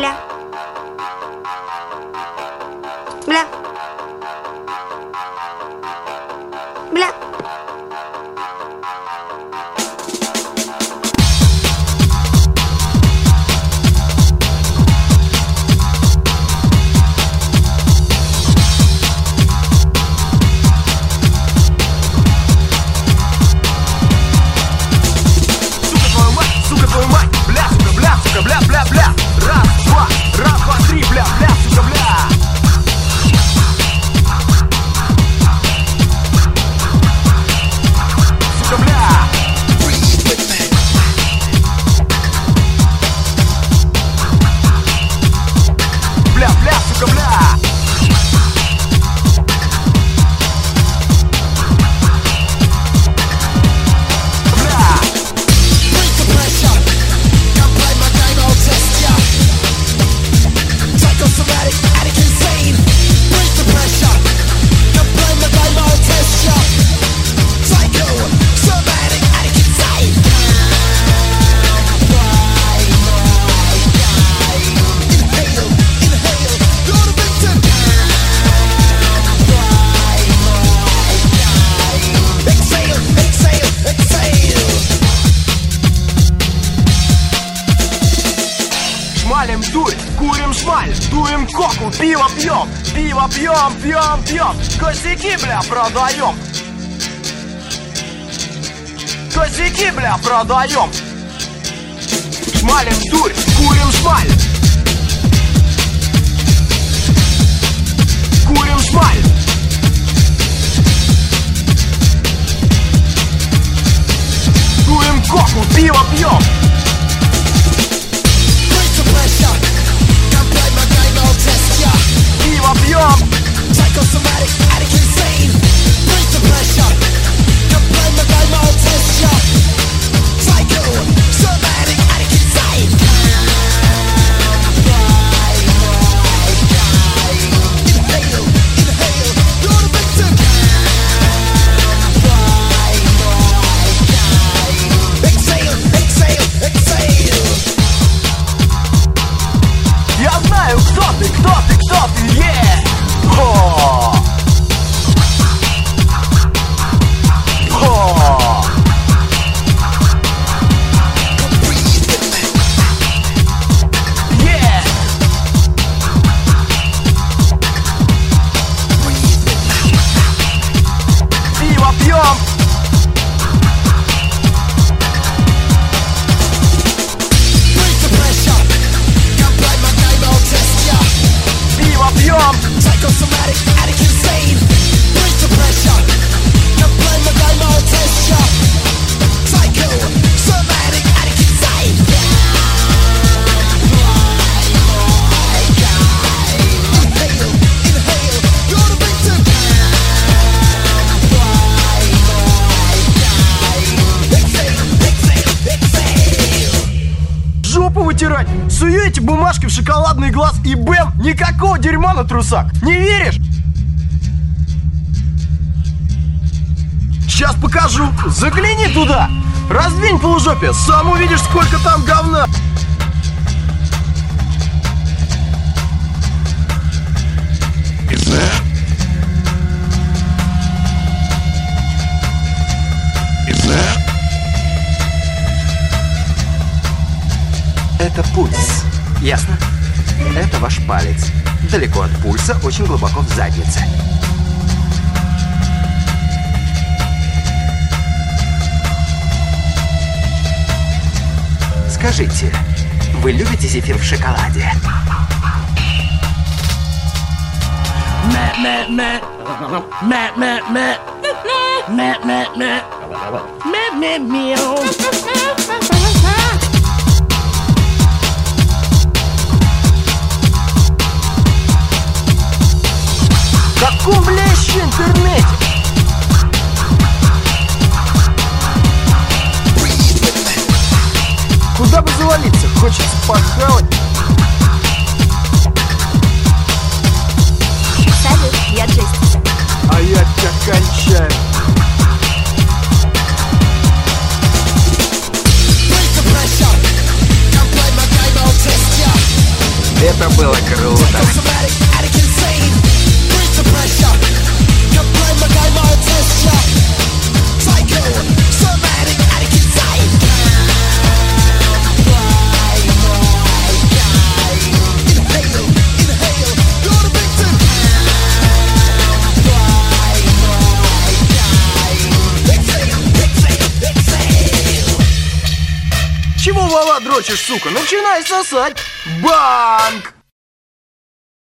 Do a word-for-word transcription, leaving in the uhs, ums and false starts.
Бля. Бля. Бля. Бля-бля-бля, раз, два, раз, два, три, бля-бля, сука, бля. Сука, бля. Бля-бля, сука, бля. Шмалим дурь, курим шмаль, дуем коку, пиво пьем, пиво пьем, пьем, пьем, косяки, бля, продаем. Косяки, бля, продаем. Шмалим дурь, курим шмаль. Курим шмаль. Дуем коку, пиво пьем. Пиво пьем. Psychosomatic, addict, insane. Bring the pressure. Come play my game, I'll test ya. Psycho, somatic, addict, insane. Inhale, inhale, you're the victim. Exhale, exhale, exhale. Я знаю, кто ты, кто ты, кто ты, yeah! О! О! Yeah! Пиво пьем! Пиво пьем! Psychosomatic, addict, insane. Bring the pressure. Come play my game, I'll test ya. Psycho, somatic, addict, insane. Inhale, inhale, you're the victim. Exhale, exhale, exhale. Жопу вытирать! Суете бумажки в шоколадный глаз и бэм! Никакого дерьма на трусах! Не веришь? Сейчас покажу! Загляни туда! Раздвинь полужопие! Сам увидишь, сколько там говна! Это пульс. Ясно? Это ваш палец. Далеко от пульса, очень глубоко в заднице. Скажите, вы любите зефир в шоколаде? Мэ-мэ-мэ. Мэ-мэ-мэ. Мэ-мэ-мэ. Мэ-мэ-мяу. В каком, бля, еще интернете? Куда бы завалиться? Хочется похавать. Салют, я Джесси. А я тебя кончаю. Bring the pressure. Come play my game, I'll test ya. Это было круто. Psychosomatic, addict, insane. Bridge the pressure. Can play my game, I'll test ya. Psycho, somatic, addict, insane. Play my game. Inhale, inhale, you're the victim. Play my game. Exhale, exhale, exhale. Чего вала дрочишь, сука? Начинай сосать. Банк!